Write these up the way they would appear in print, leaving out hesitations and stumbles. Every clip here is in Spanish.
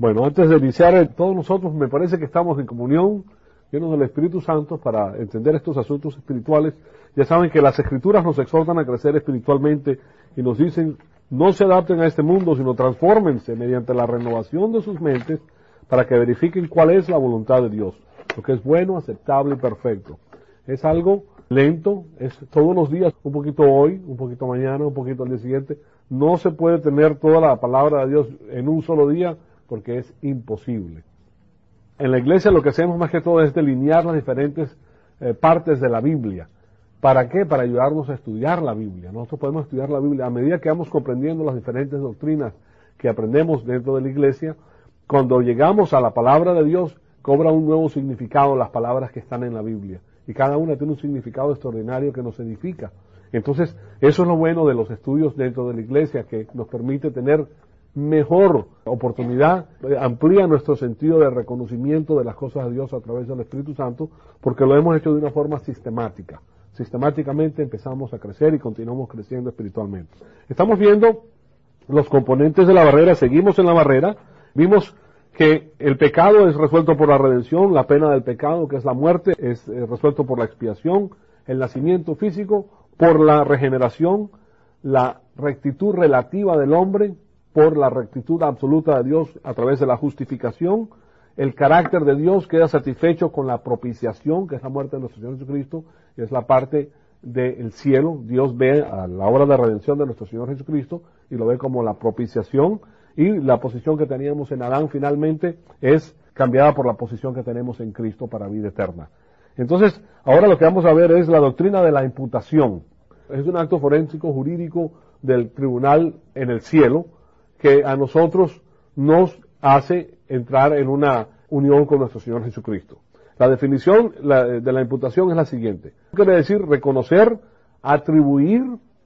Bueno, antes de iniciar, todos nosotros me parece que estamos en comunión, llenos del Espíritu Santo, para entender estos asuntos espirituales. Ya saben que las Escrituras nos exhortan a crecer espiritualmente y nos dicen, no se adapten a este mundo, sino transfórmense mediante la renovación de sus mentes para que verifiquen cuál es la voluntad de Dios, lo que es bueno, aceptable y perfecto. Es algo lento, es todos los días, un poquito hoy, un poquito mañana, un poquito al día siguiente. No se puede tener toda la palabra de Dios en un solo día, porque es imposible. En la iglesia lo que hacemos más que todo es delinear las diferentes partes de la Biblia. ¿Para qué? Para ayudarnos a estudiar la Biblia. Nosotros podemos estudiar la Biblia a medida que vamos comprendiendo las diferentes doctrinas que aprendemos dentro de la iglesia. Cuando llegamos a la palabra de Dios, cobra un nuevo significado las palabras que están en la Biblia. Y cada una tiene un significado extraordinario que nos edifica. Entonces, eso es lo bueno de los estudios dentro de la iglesia, que nos permite tener mejor oportunidad, amplía nuestro sentido de reconocimiento de las cosas de Dios a través del Espíritu Santo, porque lo hemos hecho de una forma sistemática. Sistemáticamente empezamos a crecer y continuamos creciendo espiritualmente. Estamos viendo los componentes de la barrera, seguimos en la barrera, vimos que el pecado es resuelto por la redención, la pena del pecado, que es la muerte, es resuelto por la expiación, el nacimiento físico, por la regeneración, la rectitud relativa del hombre, por la rectitud absoluta de Dios a través de la justificación, el carácter de Dios queda satisfecho con la propiciación, que es la muerte de nuestro Señor Jesucristo, y es la parte del cielo. Dios ve a la obra de redención de nuestro Señor Jesucristo y lo ve como la propiciación, y la posición que teníamos en Adán finalmente es cambiada por la posición que tenemos en Cristo para vida eterna. Entonces, ahora lo que vamos a ver es la doctrina de la imputación. Es un acto forénsico jurídico del tribunal en el cielo, que a nosotros nos hace entrar en una unión con nuestro Señor Jesucristo. La definición de la imputación es la siguiente. Quiere decir reconocer, atribuir,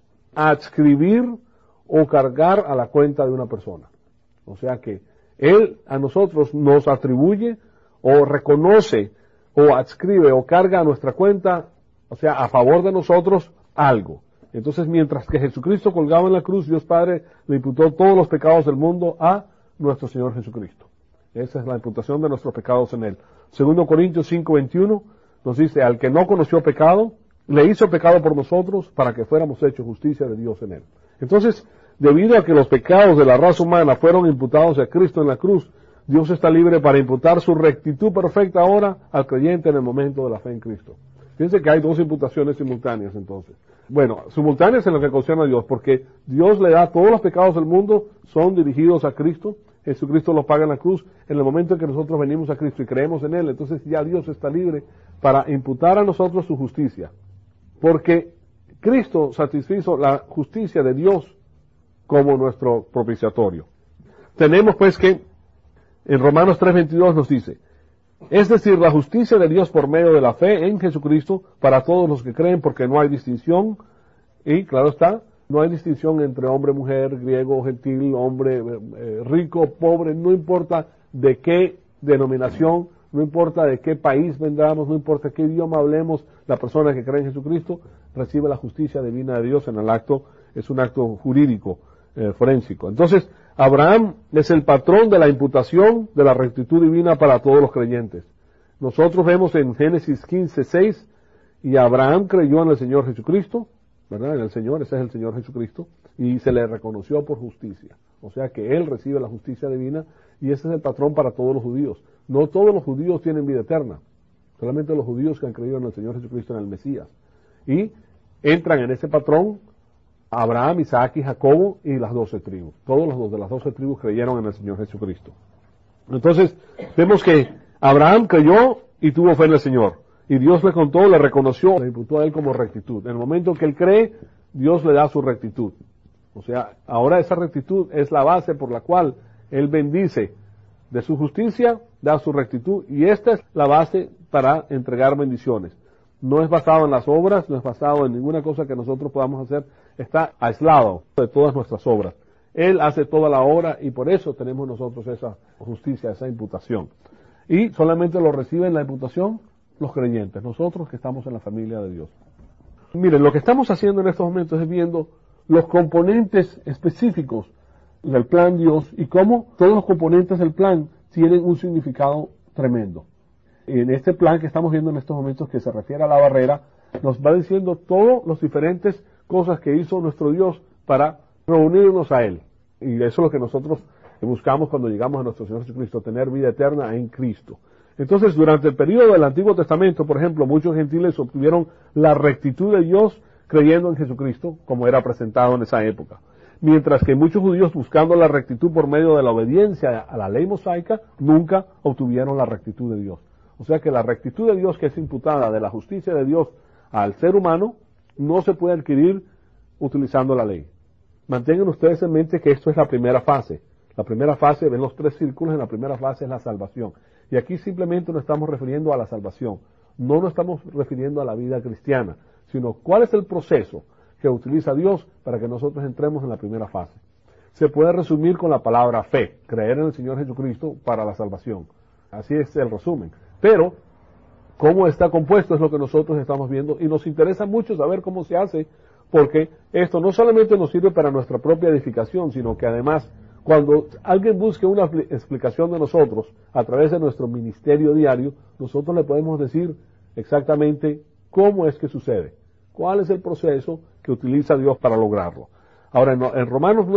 adscribir o cargar a la cuenta de una persona. O sea que Él a nosotros nos atribuye o reconoce o adscribe o carga a nuestra cuenta, o sea, a favor de nosotros algo. Entonces, mientras que Jesucristo colgaba en la cruz, Dios Padre le imputó todos los pecados del mundo a nuestro Señor Jesucristo. Esa es la imputación de nuestros pecados en Él. 2 Corintios 5:21 nos dice, al que no conoció pecado, le hizo pecado por nosotros para que fuéramos hechos justicia de Dios en Él. Entonces, debido a que los pecados de la raza humana fueron imputados a Cristo en la cruz, Dios está libre para imputar su rectitud perfecta ahora al creyente en el momento de la fe en Cristo. Fíjense que hay dos imputaciones simultáneas entonces. Bueno, simultáneas en lo que concierne a Dios, porque Dios le da todos los pecados del mundo, son dirigidos a Cristo, Jesucristo los paga en la cruz, en el momento en que nosotros venimos a Cristo y creemos en Él, entonces ya Dios está libre para imputar a nosotros su justicia, porque Cristo satisfizo la justicia de Dios como nuestro propiciatorio. Tenemos pues que, en Romanos 3:22 nos dice, es decir, la justicia de Dios por medio de la fe en Jesucristo para todos los que creen, porque no hay distinción, y claro está, no hay distinción entre hombre, mujer, griego, gentil, hombre, rico, pobre, no importa de qué denominación, no importa de qué país vendamos, no importa qué idioma hablemos, la persona que cree en Jesucristo recibe la justicia divina de Dios en el acto, es un acto jurídico, forénsico. Entonces, Abraham es el patrón de la imputación de la rectitud divina para todos los creyentes. Nosotros vemos en Génesis 15:6, y Abraham creyó en el Señor Jesucristo, ¿verdad? En el Señor, ese es el Señor Jesucristo, y se le reconoció por justicia. O sea que él recibe la justicia divina, y ese es el patrón para todos los judíos. No todos los judíos tienen vida eterna, solamente los judíos que han creído en el Señor Jesucristo, en el Mesías. Y entran en ese patrón Abraham, Isaac y Jacobo y las 12 tribus. Todos los de las 12 tribus creyeron en el Señor Jesucristo. Entonces, vemos que Abraham creyó y tuvo fe en el Señor. Y Dios le contó, le reconoció, le imputó a él como rectitud. En el momento que él cree, Dios le da su rectitud. O sea, ahora esa rectitud es la base por la cual él bendice. De su justicia, da su rectitud. Y esta es la base para entregar bendiciones. No es basado en las obras, no es basado en ninguna cosa que nosotros podamos hacer. Está aislado de todas nuestras obras. Él hace toda la obra y por eso tenemos nosotros esa justicia, esa imputación. Y solamente lo reciben la imputación los creyentes, nosotros que estamos en la familia de Dios. Miren, lo que estamos haciendo en estos momentos es viendo los componentes específicos del plan Dios y cómo todos los componentes del plan tienen un significado tremendo. En este plan que estamos viendo en estos momentos, que se refiere a la barrera, nos va diciendo todas las diferentes cosas que hizo nuestro Dios para reunirnos a Él. Y eso es lo que nosotros buscamos cuando llegamos a nuestro Señor Jesucristo, tener vida eterna en Cristo. Entonces, durante el periodo del Antiguo Testamento, por ejemplo, muchos gentiles obtuvieron la rectitud de Dios creyendo en Jesucristo, como era presentado en esa época. Mientras que muchos judíos, buscando la rectitud por medio de la obediencia a la ley mosaica, nunca obtuvieron la rectitud de Dios. O sea que la rectitud de Dios, que es imputada de la justicia de Dios al ser humano, no se puede adquirir utilizando la ley. Mantengan ustedes en mente que esto es la primera fase. La primera fase, ven los 3 círculos, en la primera fase es la salvación. Y aquí simplemente nos estamos refiriendo a la salvación. No nos estamos refiriendo a la vida cristiana, sino cuál es el proceso que utiliza Dios para que nosotros entremos en la primera fase. Se puede resumir con la palabra fe, creer en el Señor Jesucristo para la salvación. Así es el resumen. Pero, cómo está compuesto es lo que nosotros estamos viendo y nos interesa mucho saber cómo se hace, porque esto no solamente nos sirve para nuestra propia edificación, sino que además, cuando alguien busque una explicación de nosotros a través de nuestro ministerio diario, nosotros le podemos decir exactamente cómo es que sucede, cuál es el proceso que utiliza Dios para lograrlo. Ahora, en Romanos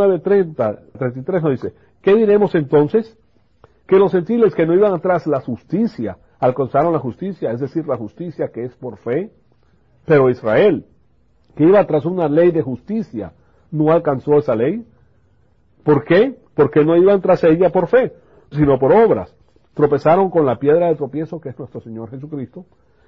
9:33 nos dice, ¿qué diremos entonces? Que los gentiles que no iban tras la justicia, alcanzaron la justicia, es decir, la justicia que es por fe, pero Israel, que iba tras una ley de justicia, no alcanzó esa ley. ¿Por qué? Porque no iban tras ella por fe, sino por obras. Tropezaron con la piedra de tropiezo, que es nuestro Señor Jesucristo,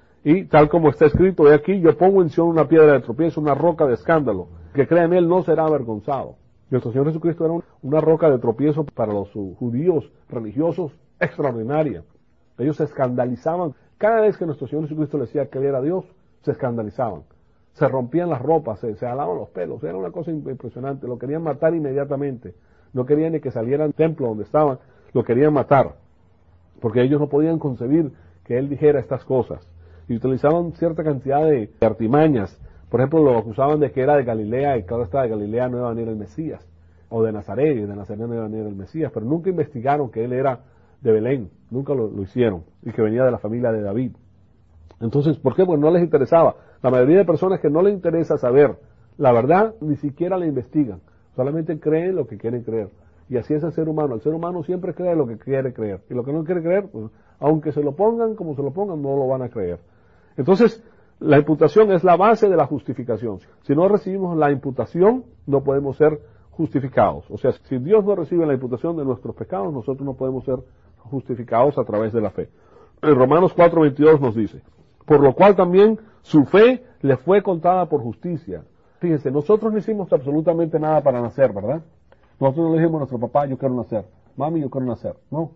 y tal como está escrito, he aquí, yo pongo en Sion una piedra de tropiezo, una roca de escándalo, que crea en Él no será avergonzado. Nuestro Señor Jesucristo era una roca de tropiezo para los judíos religiosos extraordinaria. Ellos se escandalizaban. Cada vez que nuestro Señor Jesucristo les decía que Él era Dios, se escandalizaban. Se rompían las ropas, se alaban los pelos. Era una cosa impresionante. Lo querían matar inmediatamente. No querían ni que saliera al templo donde estaban. Lo querían matar. Porque ellos no podían concebir que Él dijera estas cosas. Y utilizaban cierta cantidad de artimañas. Por ejemplo, lo acusaban de que era de Galilea y que ahora está de Galilea no iba a venir el Mesías. O de Nazaret y de Nazaret no iba a venir el Mesías. Pero nunca investigaron que Él era de Belén. Nunca lo hicieron. Y que venía de la familia de David. Entonces, ¿por qué? Pues no les interesaba. La mayoría de personas que no les interesa saber la verdad, ni siquiera la investigan. Solamente creen lo que quieren creer. Y así es el ser humano. El ser humano siempre cree lo que quiere creer. Y lo que no quiere creer, pues, aunque se lo pongan como se lo pongan, no lo van a creer. Entonces, la imputación es la base de la justificación. Si no recibimos la imputación, no podemos ser justificados. O sea, si Dios no recibe la imputación de nuestros pecados, nosotros no podemos ser justificados a través de la fe. En Romanos 4:22 nos dice, por lo cual también su fe le fue contada por justicia. Fíjense, nosotros no hicimos absolutamente nada para nacer, ¿verdad? Nosotros no le dijimos a nuestro papá, yo quiero nacer. Mami, yo quiero nacer.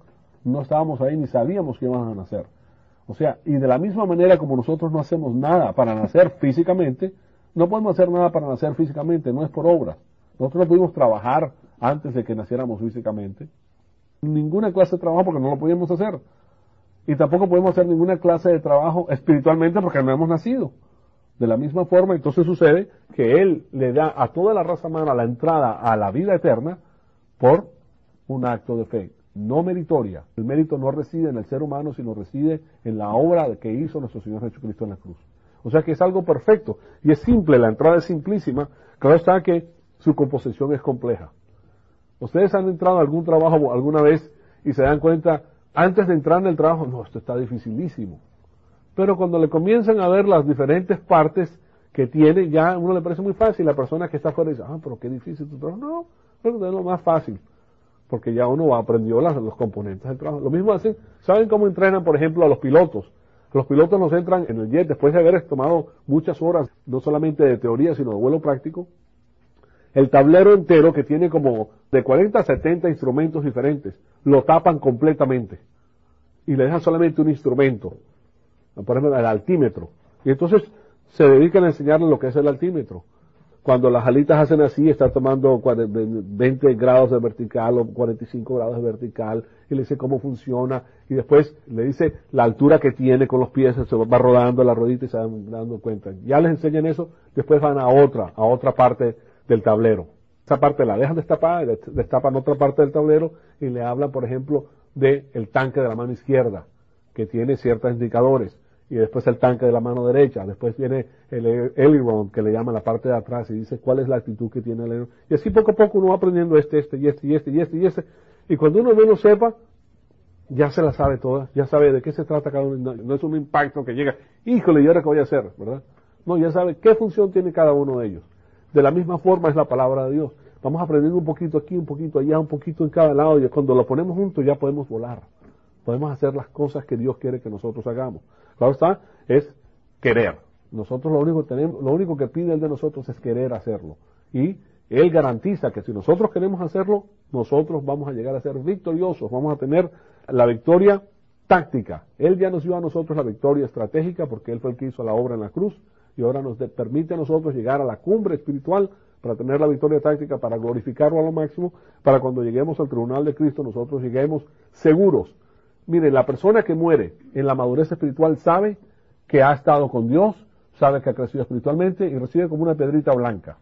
No estábamos ahí ni sabíamos que íbamos a nacer. O sea, y de la misma manera como nosotros no hacemos nada para nacer físicamente, no podemos hacer nada para nacer físicamente, no es por obras. Nosotros no pudimos trabajar antes de que naciéramos físicamente. Ninguna clase de trabajo porque no lo podíamos hacer. Y tampoco podemos hacer ninguna clase de trabajo espiritualmente porque no hemos nacido. De la misma forma, entonces sucede que Él le da a toda la raza humana la entrada a la vida eterna por un acto de fe, no meritoria. El mérito no reside en el ser humano, sino reside en la obra que hizo nuestro Señor Jesucristo en la cruz. O sea que es algo perfecto y es simple, la entrada es simplísima. Claro está que su composición es compleja. Ustedes han entrado a algún trabajo alguna vez y se dan cuenta, antes de entrar en el trabajo, no, esto está dificilísimo. Pero cuando le comienzan a ver las diferentes partes que tiene, ya a uno le parece muy fácil. La persona que está afuera dice, pero qué difícil tu trabajo. No, es lo más fácil. Porque ya uno aprendió los componentes del trabajo. Lo mismo hacen, ¿saben cómo entrenan, por ejemplo, a los pilotos? Los pilotos nos entran en el jet después de haber tomado muchas horas, no solamente de teoría, sino de vuelo práctico. El tablero entero, que tiene como de 40 a 70 instrumentos diferentes, lo tapan completamente. Y le dejan solamente un instrumento. Por ejemplo, el altímetro. Y entonces se dedican a enseñarle lo que es el altímetro. Cuando las alitas hacen así, está tomando 20 grados de vertical o 45 grados de vertical, y le dice cómo funciona, y después le dice la altura que tiene con los pies, se va rodando la ruedita y se van dando cuenta. Ya les enseñan eso, después van a otra parte del tablero. Esa parte la dejan destapada, y destapan otra parte del tablero y le hablan, por ejemplo, del tanque de la mano izquierda, que tiene ciertos indicadores, y después el tanque de la mano derecha, después viene el aileron, que le llaman la parte de atrás, y dice cuál es la actitud que tiene el aileron. Y así poco a poco uno va aprendiendo y cuando uno menos sepa, ya se la sabe toda, ya sabe de qué se trata cada uno, no es un impacto que llega, híjole, ¿y ahora qué voy a hacer? ¿Verdad? No, ya sabe qué función tiene cada uno de ellos. De la misma forma es la palabra de Dios. Vamos aprendiendo un poquito aquí, un poquito allá, un poquito en cada lado, y cuando lo ponemos juntos ya podemos volar. Podemos hacer las cosas que Dios quiere que nosotros hagamos. Claro está, es querer. Nosotros lo único que pide Él de nosotros es querer hacerlo. Y Él garantiza que si nosotros queremos hacerlo, nosotros vamos a llegar a ser victoriosos, vamos a tener la victoria táctica. Él ya nos dio a nosotros la victoria estratégica porque Él fue el que hizo la obra en la cruz y ahora nos permite a nosotros llegar a la cumbre espiritual para tener la victoria táctica, para glorificarlo a lo máximo, para cuando lleguemos al tribunal de Cristo nosotros lleguemos seguros. Mire, la persona que muere en la madurez espiritual sabe que ha estado con Dios, sabe que ha crecido espiritualmente y recibe como una piedrita blanca.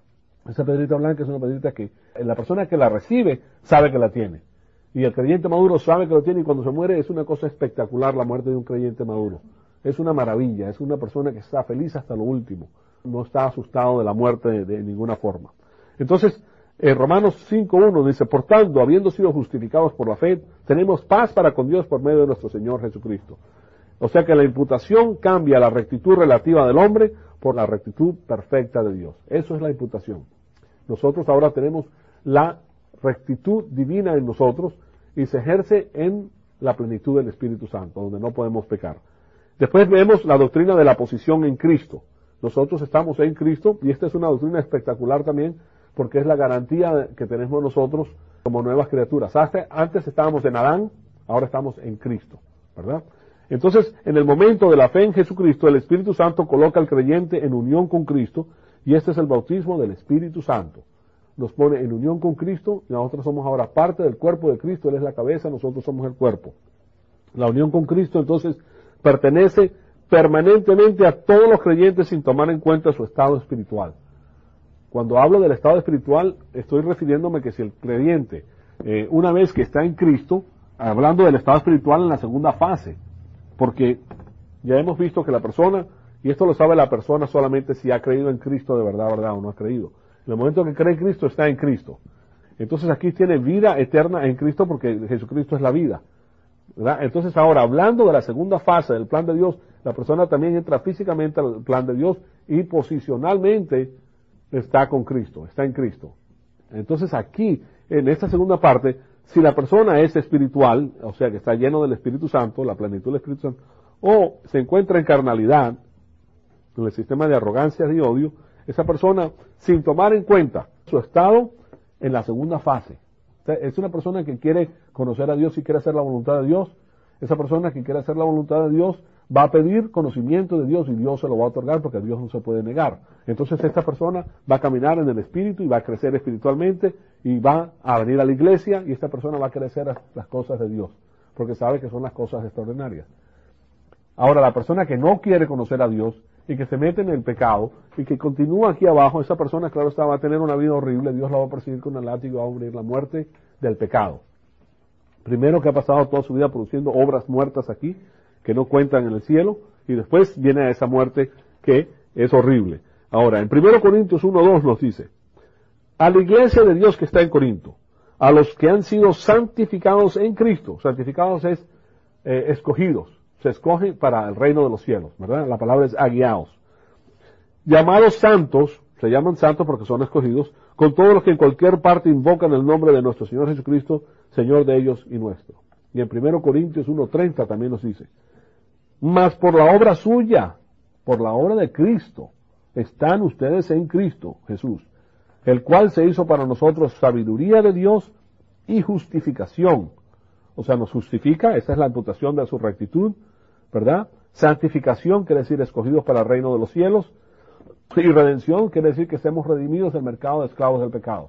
Esa piedrita blanca es una piedrita que la persona que la recibe sabe que la tiene. Y el creyente maduro sabe que lo tiene y cuando se muere es una cosa espectacular la muerte de un creyente maduro. Es una maravilla, es una persona que está feliz hasta lo último. No está asustado de la muerte de ninguna forma. Entonces, Romanos 5.1 dice, por tanto, habiendo sido justificados por la fe, tenemos paz para con Dios por medio de nuestro Señor Jesucristo. O sea que la imputación cambia la rectitud relativa del hombre por la rectitud perfecta de Dios. Eso es la imputación. Nosotros ahora tenemos la rectitud divina en nosotros y se ejerce en la plenitud del Espíritu Santo, donde no podemos pecar. Después vemos la doctrina de la posición en Cristo. Nosotros estamos en Cristo y esta es una doctrina espectacular también porque es la garantía que tenemos nosotros como nuevas criaturas. Antes estábamos en Adán, ahora estamos en Cristo, ¿verdad? Entonces, en el momento de la fe en Jesucristo, el Espíritu Santo coloca al creyente en unión con Cristo y este es el bautismo del Espíritu Santo. Nos pone en unión con Cristo y nosotros somos ahora parte del cuerpo de Cristo, Él es la cabeza, nosotros somos el cuerpo. La unión con Cristo entonces pertenece permanentemente a todos los creyentes sin tomar en cuenta su estado espiritual. Cuando hablo del estado espiritual estoy refiriéndome que si el creyente una vez que está en Cristo, hablando del estado espiritual en la segunda fase, porque ya hemos visto que la persona, y esto lo sabe la persona solamente si ha creído en Cristo de verdad, o no ha creído. En el momento que cree en Cristo, está en Cristo. Entonces aquí tiene vida eterna en Cristo porque Jesucristo es la vida, ¿verdad? Entonces ahora, hablando de la segunda fase del plan de Dios, la persona también entra físicamente al plan de Dios y posicionalmente está con Cristo, está en Cristo. Entonces aquí, en esta segunda parte, si la persona es espiritual, o sea que está lleno del Espíritu Santo, la plenitud del Espíritu Santo, o se encuentra en carnalidad, en el sistema de arrogancia y odio, esa persona, sin tomar en cuenta su estado en la segunda fase. O sea, es una persona que quiere conocer a Dios y quiere hacer la voluntad de Dios. Esa persona que quiere hacer la voluntad de Dios va a pedir conocimiento de Dios y Dios se lo va a otorgar porque Dios no se puede negar. Entonces esta persona va a caminar en el Espíritu y va a crecer espiritualmente y va a venir a la iglesia y esta persona va a crecer las cosas de Dios porque sabe que son las cosas extraordinarias. Ahora, la persona que no quiere conocer a Dios y que se mete en el pecado y que continúa aquí abajo, esa persona, claro está, va a tener una vida horrible, Dios la va a perseguir con un látigo y va a morir la muerte del pecado. Primero que ha pasado toda su vida produciendo obras muertas aquí, que no cuentan en el cielo, y después viene a esa muerte que es horrible. Ahora, en 1 Corintios 1:2 nos dice, a la iglesia de Dios que está en Corinto, a los que han sido santificados en Cristo, santificados es escogidos, se escoge para el reino de los cielos, ¿verdad? La palabra es aguiados. Llamados santos, se llaman santos porque son escogidos, con todos los que en cualquier parte invocan el nombre de nuestro Señor Jesucristo, Señor de ellos y nuestro. Y en 1 Corintios 1:30 también nos dice, mas por la obra suya, por la obra de Cristo, están ustedes en Cristo Jesús, el cual se hizo para nosotros sabiduría de Dios y justificación. O sea, nos justifica, esta es la imputación de su rectitud, ¿verdad? Santificación quiere decir escogidos para el reino de los cielos, y redención quiere decir que estemos redimidos del mercado de esclavos del pecado.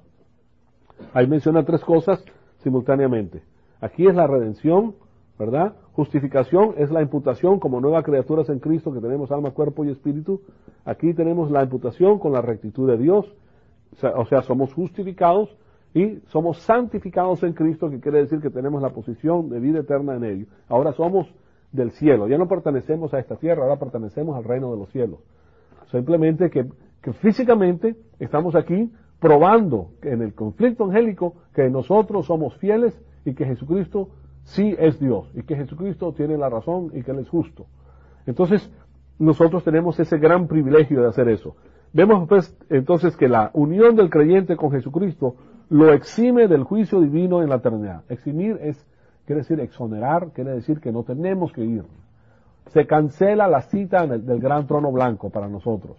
Ahí menciona tres cosas simultáneamente. Aquí es la redención, ¿verdad? Justificación es la imputación como nuevas criaturas en Cristo que tenemos alma, cuerpo y espíritu. Aquí tenemos la imputación con la rectitud de Dios. O sea, somos justificados y somos santificados en Cristo, que quiere decir que tenemos la posición de vida eterna en Él. Ahora somos del cielo, ya no pertenecemos a esta tierra, ahora pertenecemos al reino de los cielos. Simplemente que físicamente estamos aquí probando que en el conflicto angélico que nosotros somos fieles y que Jesucristo sí es Dios y que Jesucristo tiene la razón y que Él es justo. Entonces, nosotros tenemos ese gran privilegio de hacer eso. Vemos pues entonces que la unión del creyente con Jesucristo lo exime del juicio divino en la eternidad. Eximir quiere decir exonerar, quiere decir que no tenemos que ir. Se cancela la cita del gran trono blanco para nosotros.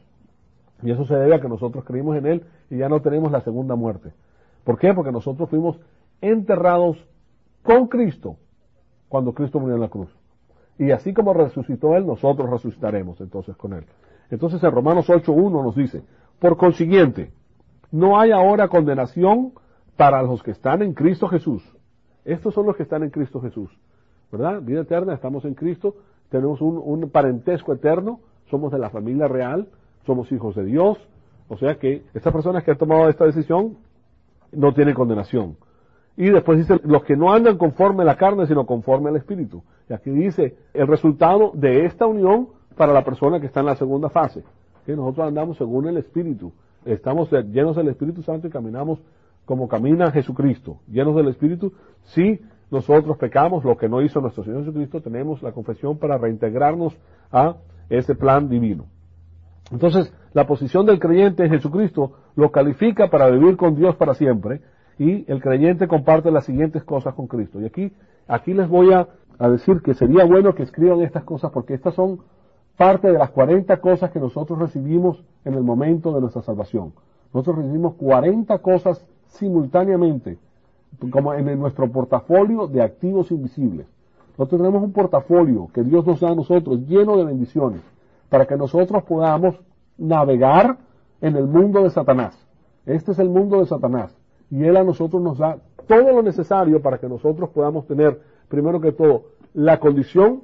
Y eso se debe a que nosotros creímos en Él y ya no tenemos la segunda muerte. ¿Por qué? Porque nosotros fuimos enterrados con Cristo cuando Cristo murió en la cruz. Y así como resucitó Él, nosotros resucitaremos entonces con Él. Entonces en Romanos 8:1 nos dice, por consiguiente, no hay ahora condenación para los que están en Cristo Jesús. Estos son los que están en Cristo Jesús, ¿verdad? Vida eterna, estamos en Cristo, tenemos un parentesco eterno, somos de la familia real, somos hijos de Dios, o sea que estas personas que han tomado esta decisión no tienen condenación. Y después dice, los que no andan conforme a la carne, sino conforme al Espíritu. Y aquí dice el resultado de esta unión para la persona que está en la segunda fase, que nosotros andamos según el Espíritu, estamos llenos del Espíritu Santo y caminamos como camina Jesucristo, llenos del Espíritu. Si nosotros pecamos, lo que no hizo nuestro Señor Jesucristo, tenemos la confesión para reintegrarnos a ese plan divino. Entonces, la posición del creyente en Jesucristo lo califica para vivir con Dios para siempre, y el creyente comparte las siguientes cosas con Cristo. Y aquí les voy a decir que sería bueno que escriban estas cosas, porque estas son parte de las 40 cosas que nosotros recibimos en el momento de nuestra salvación. Nosotros recibimos 40 cosas simultáneamente, como en nuestro portafolio de activos invisibles. Nosotros tenemos un portafolio que Dios nos da a nosotros lleno de bendiciones, para que nosotros podamos navegar en el mundo de Satanás. Este es el mundo de Satanás. Y Él a nosotros nos da todo lo necesario para que nosotros podamos tener, primero que todo, la condición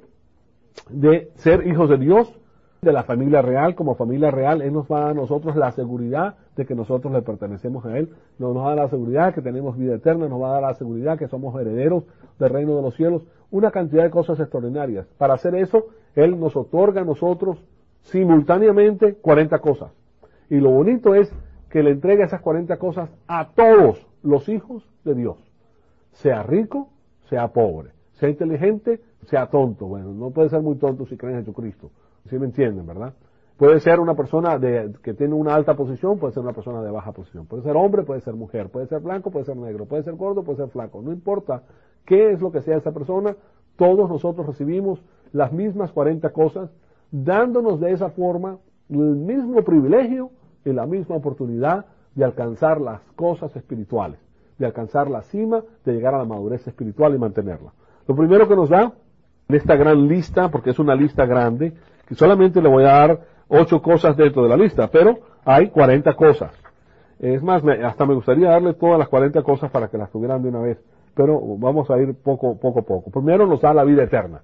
de ser hijos de Dios, de la familia real. Como familia real, Él nos va a nosotros la seguridad de que nosotros le pertenecemos a Él, nos va a dar la seguridad que tenemos vida eterna, nos va a dar la seguridad que somos herederos del reino de los cielos, una cantidad de cosas extraordinarias. Para hacer eso, Él nos otorga a nosotros simultáneamente 40 cosas. Y lo bonito es que le entrega esas 40 cosas a todos los hijos de Dios. Sea rico, sea pobre, sea inteligente, sea tonto. Bueno, no puede ser muy tonto si cree en Jesucristo. ¿Sí me entienden, verdad? Puede ser una persona que tiene una alta posición, puede ser una persona de baja posición. Puede ser hombre, puede ser mujer, puede ser blanco, puede ser negro, puede ser gordo, puede ser flaco. No importa qué es lo que sea esa persona, todos nosotros recibimos las mismas 40 cosas, dándonos de esa forma el mismo privilegio y la misma oportunidad de alcanzar las cosas espirituales, de alcanzar la cima, de llegar a la madurez espiritual y mantenerla. Lo primero que nos da en esta gran lista, porque es una lista grande, que solamente le voy a dar 8 cosas dentro de la lista, pero hay 40 cosas. Es más, hasta me gustaría darle todas las 40 cosas para que las tuvieran de una vez, pero vamos a ir poco a poco. Primero nos da la vida eterna.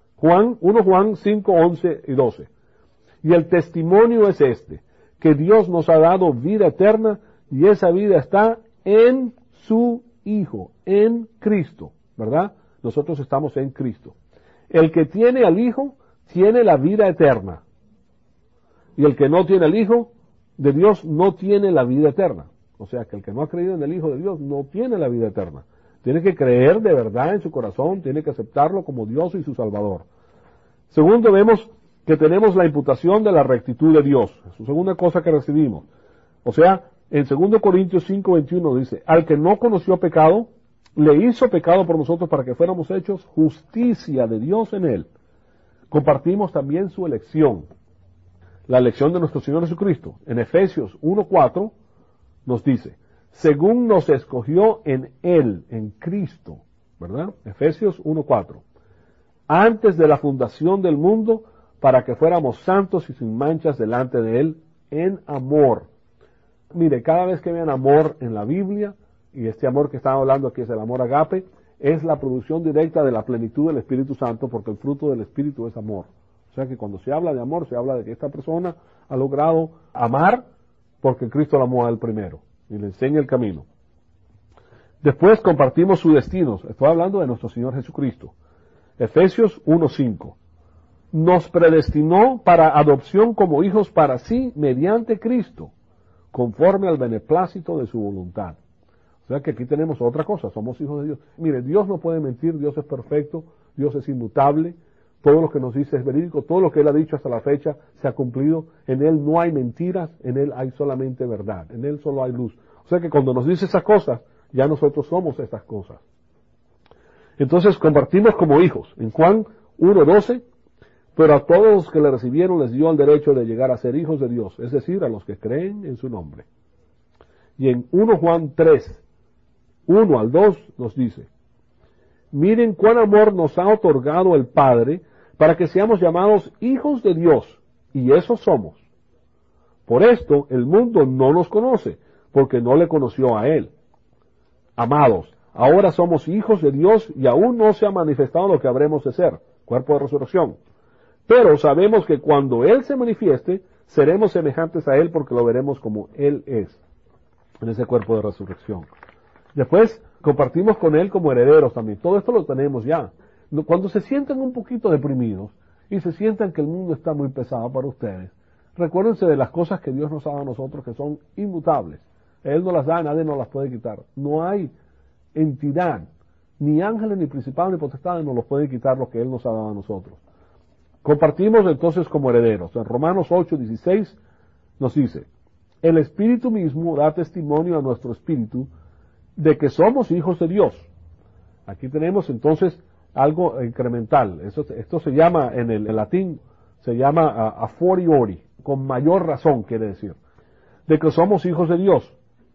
1 Juan 5, 11 y 12. Y el testimonio es este, que Dios nos ha dado vida eterna, y esa vida está en su Hijo, en Cristo, ¿verdad? Nosotros estamos en Cristo. El que tiene al Hijo, tiene la vida eterna. Y el que no tiene al Hijo de Dios, no tiene la vida eterna. O sea, que el que no ha creído en el Hijo de Dios, no tiene la vida eterna. Tiene que creer de verdad en su corazón, tiene que aceptarlo como Dios y su Salvador. Segundo, vemos que tenemos la imputación de la rectitud de Dios. Es la segunda cosa que recibimos. O sea, en 2 Corintios 5, 21 dice, al que no conoció pecado, le hizo pecado por nosotros para que fuéramos hechos justicia de Dios en él. Compartimos también su elección, la elección de nuestro Señor Jesucristo. En Efesios 1:4 nos dice, según nos escogió en Él, en Cristo, ¿verdad? Efesios 1:4. Antes de la fundación del mundo, para que fuéramos santos y sin manchas delante de Él, en amor. Mire, cada vez que vean amor en la Biblia, y este amor que estamos hablando aquí es el amor agape, es la producción directa de la plenitud del Espíritu Santo, porque el fruto del Espíritu es amor. O sea que cuando se habla de amor, se habla de que esta persona ha logrado amar porque Cristo la amó a él primero. y le enseña el camino. Después compartimos su destino. Estoy hablando de nuestro Señor Jesucristo. Efesios 1:5. Nos predestinó para adopción como hijos para sí mediante Cristo, conforme al beneplácito de su voluntad. O sea que aquí tenemos otra cosa, somos hijos de Dios. Mire, Dios no puede mentir, Dios es perfecto, Dios es inmutable, todo lo que nos dice es verídico, todo lo que Él ha dicho hasta la fecha se ha cumplido, en Él no hay mentiras, en Él hay solamente verdad, en Él solo hay luz. O sea que cuando nos dice esas cosas, ya nosotros somos estas cosas. Entonces compartimos como hijos. En Juan 1:12, pero a todos los que le recibieron les dio el derecho de llegar a ser hijos de Dios, es decir, a los que creen en su nombre. Y en 1 Juan 3:1-2 nos dice, miren cuán amor nos ha otorgado el Padre para que seamos llamados hijos de Dios, y eso somos. Por esto el mundo no nos conoce, porque no le conoció a Él. Amados, ahora somos hijos de Dios y aún no se ha manifestado lo que habremos de ser, cuerpo de resurrección. Pero sabemos que cuando Él se manifieste, seremos semejantes a Él porque lo veremos como Él es, en ese cuerpo de resurrección. Después compartimos con Él como herederos también. Todo esto lo tenemos ya. Cuando se sientan un poquito deprimidos y se sientan que el mundo está muy pesado para ustedes, recuérdense de las cosas que Dios nos ha dado a nosotros que son inmutables. Él no las da, nadie nos las puede quitar. No hay entidad, ni ángeles, ni principados, ni potestades nos los pueden quitar lo que Él nos ha dado a nosotros. Compartimos entonces como herederos. En Romanos 8:16 nos dice, el Espíritu mismo da testimonio a nuestro espíritu de que somos hijos de Dios. Aquí tenemos entonces algo incremental. Esto se llama, en el latín, se llama a fortiori, con mayor razón quiere decir, de que somos hijos de Dios.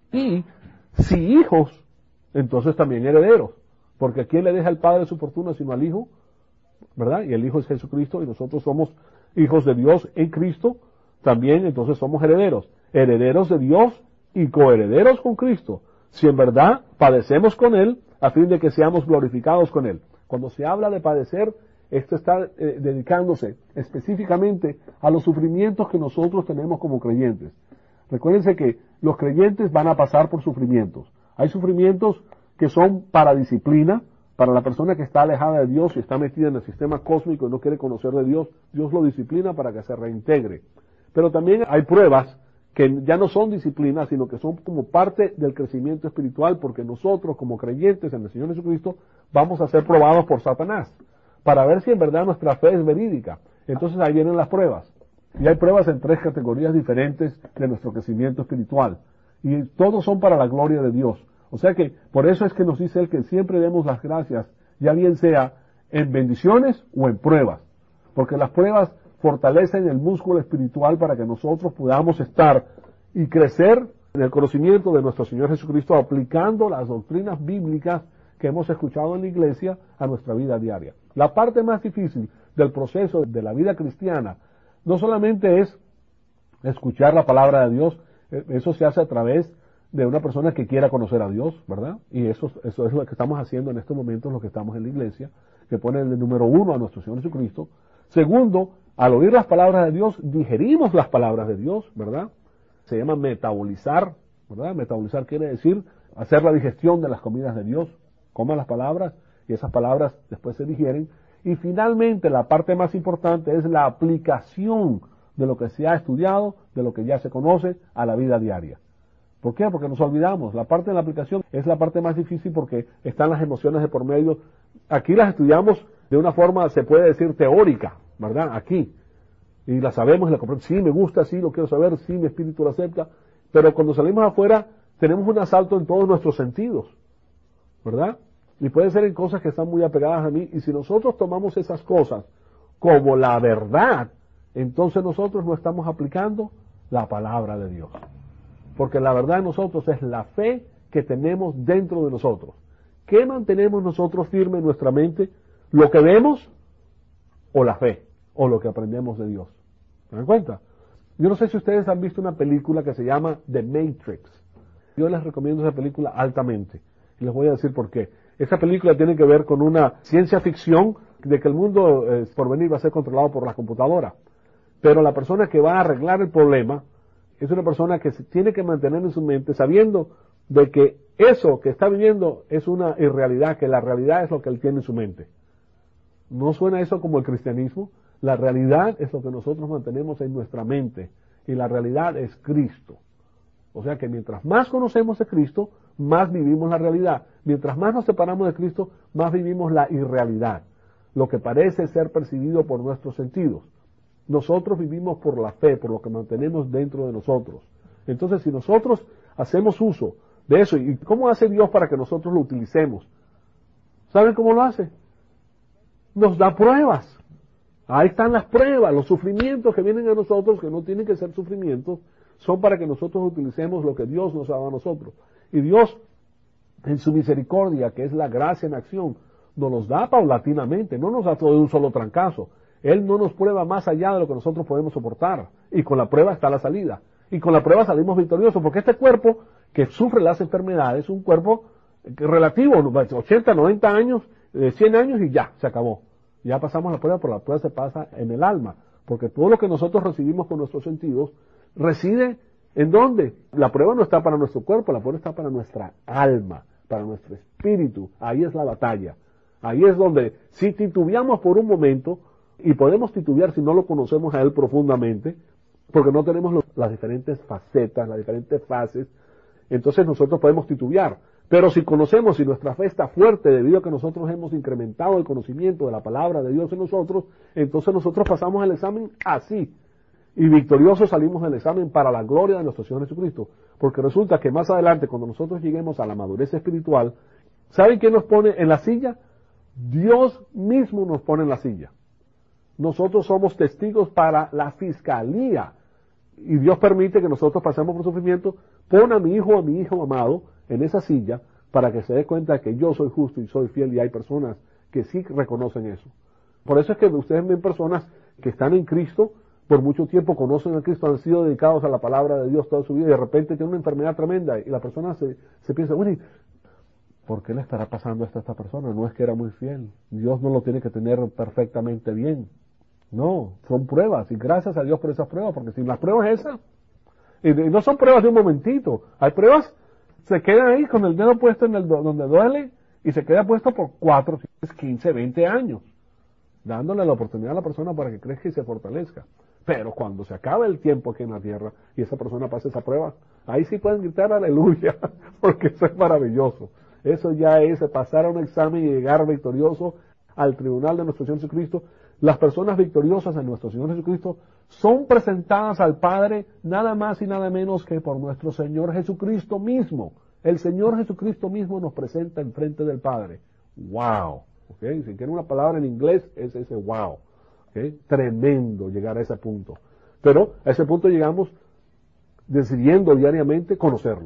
Y si hijos, entonces también herederos, porque ¿a quién le deja el Padre su fortuna sino al Hijo? ¿Verdad? Y el Hijo es Jesucristo y nosotros somos hijos de Dios en Cristo, también entonces somos herederos, herederos de Dios y coherederos con Cristo, si en verdad padecemos con Él, a fin de que seamos glorificados con Él. Cuando se habla de padecer, esto está dedicándose específicamente a los sufrimientos que nosotros tenemos como creyentes. Recuérdense que los creyentes van a pasar por sufrimientos. Hay sufrimientos que son para disciplina, para la persona que está alejada de Dios y está metida en el sistema cósmico y no quiere conocer de Dios, Dios lo disciplina para que se reintegre. Pero también hay pruebas que ya no son disciplinas, sino que son como parte del crecimiento espiritual, porque nosotros como creyentes en el Señor Jesucristo vamos a ser probados por Satanás, para ver si en verdad nuestra fe es verídica. Entonces ahí vienen las pruebas. Y hay pruebas en 3 categorías diferentes de nuestro crecimiento espiritual. Y todos son para la gloria de Dios. O sea que, por eso es que nos dice Él que siempre demos las gracias, ya bien sea en bendiciones o en pruebas. Porque las pruebas fortalecen el músculo espiritual para que nosotros podamos estar y crecer en el conocimiento de nuestro Señor Jesucristo, aplicando las doctrinas bíblicas que hemos escuchado en la iglesia a nuestra vida diaria. La parte más difícil del proceso de la vida cristiana no solamente es escuchar la palabra de Dios, eso se hace a través de una persona que quiera conocer a Dios, ¿verdad? Y eso es lo que estamos haciendo en estos momentos, los que estamos en la iglesia, que pone el número 1 a nuestro Señor Jesucristo. Segundo, al oír las palabras de Dios, digerimos las palabras de Dios, ¿verdad? Se llama metabolizar, ¿verdad? Metabolizar quiere decir hacer la digestión de las comidas de Dios. Coma las palabras y esas palabras después se digieren. Y finalmente, la parte más importante es la aplicación de lo que se ha estudiado, de lo que ya se conoce, a la vida diaria. ¿Por qué? Porque nos olvidamos. La parte de la aplicación es la parte más difícil porque están las emociones de por medio. Aquí las estudiamos de una forma, se puede decir, teórica, ¿verdad? Aquí. Y la sabemos y la comprendemos. Sí, me gusta, sí, lo quiero saber, sí, mi espíritu lo acepta. Pero cuando salimos afuera, tenemos un asalto en todos nuestros sentidos, ¿verdad? Y puede ser en cosas que están muy apegadas a mí. Y si nosotros tomamos esas cosas como la verdad, entonces nosotros no estamos aplicando la palabra de Dios. Porque la verdad de nosotros es la fe que tenemos dentro de nosotros. ¿Qué mantenemos nosotros firme en nuestra mente? ¿Lo que vemos o la fe? ¿O lo que aprendemos de Dios? ¿Se dan cuenta? Yo no sé si ustedes han visto una película que se llama The Matrix. Yo les recomiendo esa película altamente. Y les voy a decir por qué. Esta película tiene que ver con una ciencia ficción de que el mundo por venir va a ser controlado por la computadora. Pero la persona que va a arreglar el problema es una persona que se tiene que mantener en su mente sabiendo de que eso que está viviendo es una irrealidad, que la realidad es lo que él tiene en su mente. ¿No suena eso como el cristianismo? La realidad es lo que nosotros mantenemos en nuestra mente y la realidad es Cristo. O sea que mientras más conocemos de Cristo, más vivimos la realidad. Mientras más nos separamos de Cristo, más vivimos la irrealidad, lo que parece ser percibido por nuestros sentidos. Nosotros vivimos por la fe, por lo que mantenemos dentro de nosotros. Entonces, si nosotros hacemos uso de eso, ¿y cómo hace Dios para que nosotros lo utilicemos? ¿Saben cómo lo hace? Nos da pruebas. Ahí están las pruebas, los sufrimientos que vienen a nosotros, que no tienen que ser sufrimientos, son para que nosotros utilicemos lo que Dios nos ha dado a nosotros. Y Dios, en su misericordia, que es la gracia en acción, nos los da paulatinamente, no nos da todo de un solo trancazo. Él no nos prueba más allá de lo que nosotros podemos soportar. Y con la prueba está la salida. Y con la prueba salimos victoriosos, porque este cuerpo que sufre las enfermedades es un cuerpo relativo, 80, 90 años, 100 años y ya, se acabó. Ya pasamos la prueba, pero la prueba se pasa en el alma. Porque todo lo que nosotros recibimos con nuestros sentidos reside ¿en dónde? La prueba no está para nuestro cuerpo, la prueba está para nuestra alma, para nuestro espíritu. Ahí es la batalla. Ahí es donde, si titubeamos por un momento, y podemos titubear si no lo conocemos a Él profundamente, porque no tenemos las diferentes facetas, las diferentes fases, entonces nosotros podemos titubear. Pero si conocemos, si nuestra fe está fuerte debido a que nosotros hemos incrementado el conocimiento de la palabra de Dios en nosotros, entonces nosotros pasamos el examen así. Y victoriosos salimos del examen para la gloria de nuestro Señor Jesucristo. Porque resulta que más adelante, cuando nosotros lleguemos a la madurez espiritual, ¿saben quién nos pone en la silla? Dios mismo nos pone en la silla. Nosotros somos testigos para la fiscalía. Y Dios permite que nosotros pasemos por sufrimiento. Pon a mi hijo amado en esa silla para que se dé cuenta de que yo soy justo y soy fiel, y hay personas que sí reconocen eso. Por eso es que ustedes ven personas que están en Cristo, por mucho tiempo conocen a Cristo, han sido dedicados a la palabra de Dios toda su vida y de repente tienen una enfermedad tremenda y la persona se piensa, bueno, ¿por qué le estará pasando esto a esta persona? No es que era muy fiel. Dios no lo tiene que tener perfectamente bien. No, son pruebas y gracias a Dios por esas pruebas, porque sin las pruebas esas, y no son pruebas de un momentito, hay pruebas, se quedan ahí con el dedo puesto en donde duele y se queda puesto por 4, 15, 20 años, dándole la oportunidad a la persona para que crezca y se fortalezca. Pero cuando se acaba el tiempo aquí en la tierra y esa persona pasa esa prueba, ahí sí pueden gritar aleluya, porque eso es maravilloso. Eso ya es pasar a un examen y llegar victorioso al tribunal de nuestro Señor Jesucristo. Las personas victoriosas en nuestro Señor Jesucristo son presentadas al Padre nada más y nada menos que por nuestro Señor Jesucristo mismo. El Señor Jesucristo mismo nos presenta enfrente del Padre. ¡Wow! ¿Okay? Si quieren una palabra en inglés, es ese wow. ¿Okay? Tremendo llegar a ese punto. Pero a ese punto llegamos decidiendo diariamente conocerlo.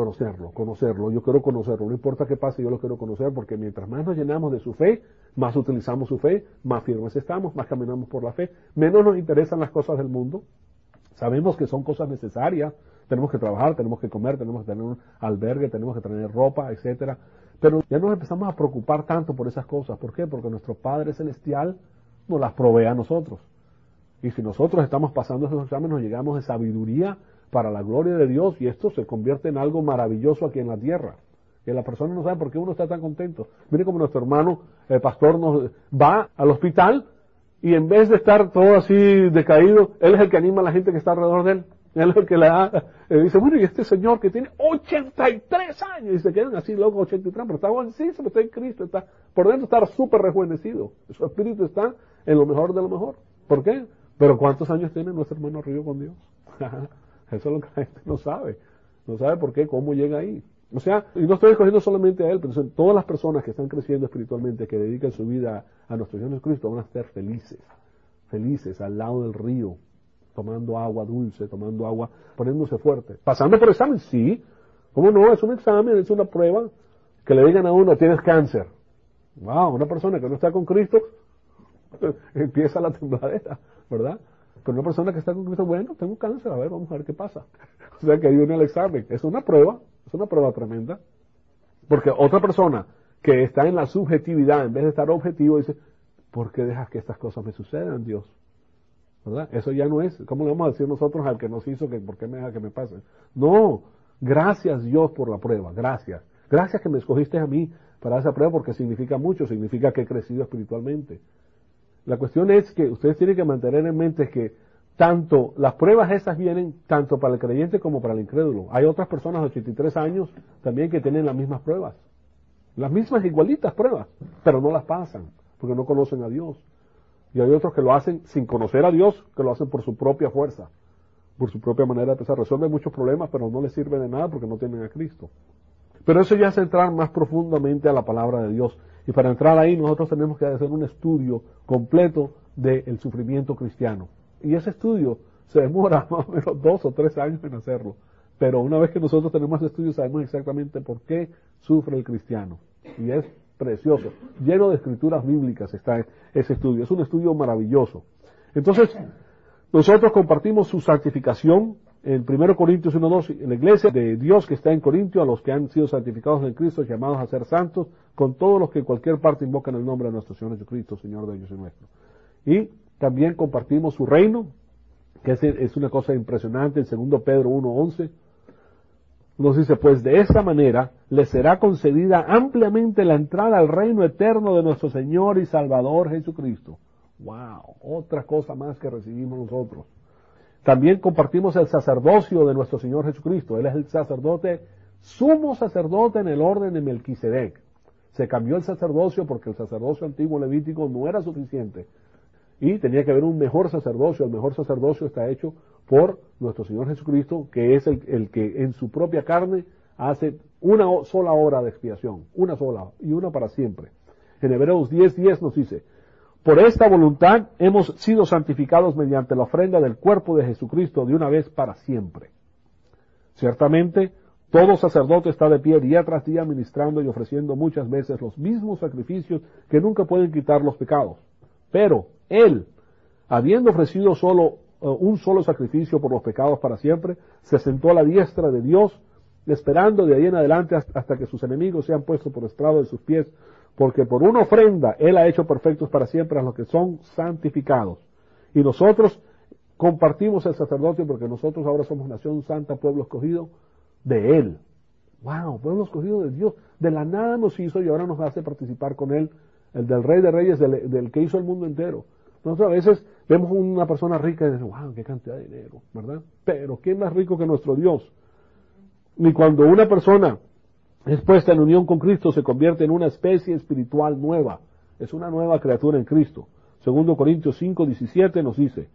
Yo quiero conocerlo, no importa qué pase, yo lo quiero conocer, porque mientras más nos llenamos de su fe, más utilizamos su fe, más firmes estamos, más caminamos por la fe, menos nos interesan las cosas del mundo. Sabemos que son cosas necesarias, tenemos que trabajar, tenemos que comer, tenemos que tener un albergue, tenemos que tener ropa, etcétera, pero ya nos empezamos a preocupar tanto por esas cosas. ¿Por qué? Porque nuestro Padre Celestial nos las provee a nosotros. Y si nosotros estamos pasando esos exámenes, nos llegamos de sabiduría para la gloria de Dios, y esto se convierte en algo maravilloso aquí en la tierra. Que la persona no sabe por qué uno está tan contento. Mire como nuestro hermano, el pastor, nos va al hospital y en vez de estar todo así decaído, él es el que anima a la gente que está alrededor de él. Él es el que le dice, bueno, y este señor que tiene 83 años, y se quedan así locos 83, pero está buenísimo, está en Cristo, está por dentro, está súper rejuvenecido. Su espíritu está en lo mejor de lo mejor. ¿Por qué? Pero ¿cuántos años tiene nuestro hermano Río con Dios? Eso es lo que la gente no sabe. No sabe por qué, cómo llega ahí. O sea, y no estoy escogiendo solamente a él, pero son todas las personas que están creciendo espiritualmente, que dedican su vida a nuestro Señor Jesucristo, van a ser felices. Felices al lado del río, tomando agua dulce, tomando agua, poniéndose fuerte. Pasando por examen, sí. ¿Cómo no? Es un examen, es una prueba. Que le digan a uno, tienes cáncer. Wow, una persona que no está con Cristo, empieza la tembladera, ¿verdad? Pero una persona que está con Cristo, bueno, tengo cáncer, a ver, vamos a ver qué pasa. O sea que ahí viene el examen. Es una prueba tremenda. Porque otra persona que está en la subjetividad, en vez de estar objetivo, dice, ¿por qué dejas que estas cosas me sucedan, Dios? ¿verdad? Eso ya no es, ¿cómo le vamos a decir nosotros al que nos hizo que por qué me deja que me pase? No, gracias Dios por la prueba, gracias. Gracias que me escogiste a mí para esa prueba porque significa mucho, significa que he crecido espiritualmente. La cuestión es que ustedes tienen que mantener en mente que tanto las pruebas esas vienen tanto para el creyente como para el incrédulo. Hay otras personas de 83 años también que tienen las mismas pruebas, las mismas igualitas pruebas, pero no las pasan porque no conocen a Dios. Y hay otros que lo hacen sin conocer a Dios, que lo hacen por su propia fuerza, por su propia manera de pensar. Resuelven muchos problemas, pero no les sirve de nada porque no tienen a Cristo. Pero eso ya es entrar más profundamente a la palabra de Dios. Y para entrar ahí nosotros tenemos que hacer un estudio completo del sufrimiento cristiano. Y ese estudio se demora más o menos 2 o 3 años en hacerlo. Pero una vez que nosotros tenemos ese estudio sabemos exactamente por qué sufre el cristiano. Y es precioso, lleno de escrituras bíblicas está ese estudio. Es un estudio maravilloso. Entonces, nosotros compartimos su santificación en 1 Corintios 1:2, en la iglesia de Dios que está en Corintio, a los que han sido santificados en Cristo, llamados a ser santos, con todos los que en cualquier parte invocan el nombre de nuestro Señor Jesucristo, Señor de ellos y nuestro. Y también compartimos su reino, que es una cosa impresionante, en 2 Pedro 1:11, nos dice, pues de esta manera les será concedida ampliamente la entrada al reino eterno de nuestro Señor y Salvador Jesucristo. ¡Wow! Otra cosa más que recibimos nosotros. También compartimos el sacerdocio de nuestro Señor Jesucristo. Él es el sacerdote, sumo sacerdote en el orden de Melquisedec. Se cambió el sacerdocio porque el sacerdocio antiguo levítico no era suficiente. Y tenía que haber un mejor sacerdocio. El mejor sacerdocio está hecho por nuestro Señor Jesucristo, que es el que en su propia carne hace una sola obra de expiación. Una sola y una para siempre. En Hebreos 10:10 nos dice, por esta voluntad hemos sido santificados mediante la ofrenda del cuerpo de Jesucristo de una vez para siempre. Ciertamente, todo sacerdote está de pie día tras día ministrando y ofreciendo muchas veces los mismos sacrificios que nunca pueden quitar los pecados. Pero él, habiendo ofrecido un solo sacrificio por los pecados para siempre, se sentó a la diestra de Dios, esperando de ahí en adelante hasta que sus enemigos sean puestos por estrado de sus pies, porque por una ofrenda Él ha hecho perfectos para siempre a los que son santificados. Y nosotros compartimos el sacerdocio porque nosotros ahora somos nación santa, pueblo escogido de Él. ¡Wow! Pueblo escogido de Dios. De la nada nos hizo y ahora nos hace participar con Él, el del Rey de Reyes, del que hizo el mundo entero. Nosotros a veces vemos una persona rica y decimos, ¡wow! ¡Qué cantidad de dinero! ¿Verdad? Pero ¿quién más rico que nuestro Dios? Ni cuando una persona es puesta en unión con Cristo, se convierte en una especie espiritual nueva. Es una nueva criatura en Cristo. 2 Corintios 5:17 nos dice,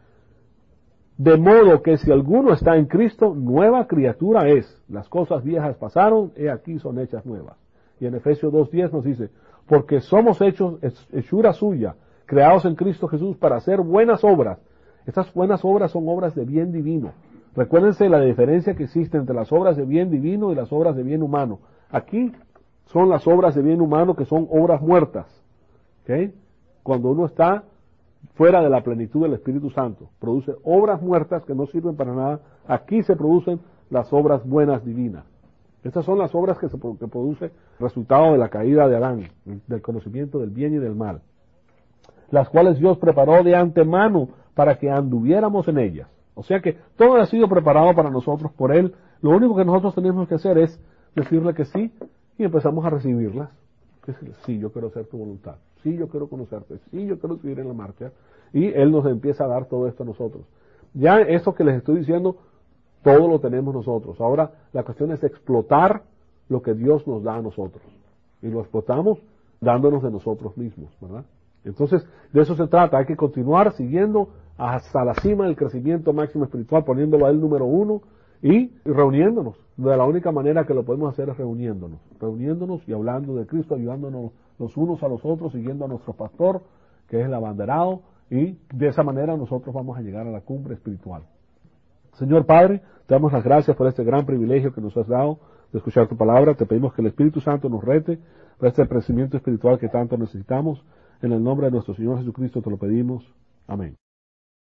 de modo que si alguno está en Cristo, nueva criatura es. Las cosas viejas pasaron, he aquí son hechas nuevas. Y en Efesios 2:10 nos dice, porque somos hechos hechura suya, creados en Cristo Jesús para hacer buenas obras. Estas buenas obras son obras de bien divino. Recuérdense la diferencia que existe entre las obras de bien divino y las obras de bien humano. Aquí son las obras de bien humano que son obras muertas. ¿Okay? Cuando uno está fuera de la plenitud del Espíritu Santo, produce obras muertas que no sirven para nada. Aquí se producen las obras buenas divinas. Estas son las obras que produce resultado de la caída de Adán, del conocimiento del bien y del mal, las cuales Dios preparó de antemano para que anduviéramos en ellas. O sea que todo ha sido preparado para nosotros por Él. Lo único que nosotros tenemos que hacer es decirle que sí y empezamos a recibirlas. Decirle, sí, yo quiero hacer tu voluntad. Sí, yo quiero conocerte. Sí, yo quiero seguir en la marcha. Y Él nos empieza a dar todo esto a nosotros. Ya eso que les estoy diciendo, todo lo tenemos nosotros. Ahora la cuestión es explotar lo que Dios nos da a nosotros. Y lo explotamos dándonos de nosotros mismos, ¿verdad? Entonces, de eso se trata. Hay que continuar siguiendo hasta la cima del crecimiento máximo espiritual, poniéndolo a Él número 1 y reuniéndonos. De la única manera que lo podemos hacer es reuniéndonos y hablando de Cristo, ayudándonos los unos a los otros, siguiendo a nuestro pastor, que es el abanderado, y de esa manera nosotros vamos a llegar a la cumbre espiritual. Señor Padre, te damos las gracias por este gran privilegio que nos has dado de escuchar tu palabra. Te pedimos que el Espíritu Santo nos rete para este crecimiento espiritual que tanto necesitamos. En el nombre de nuestro Señor Jesucristo te lo pedimos. Amén.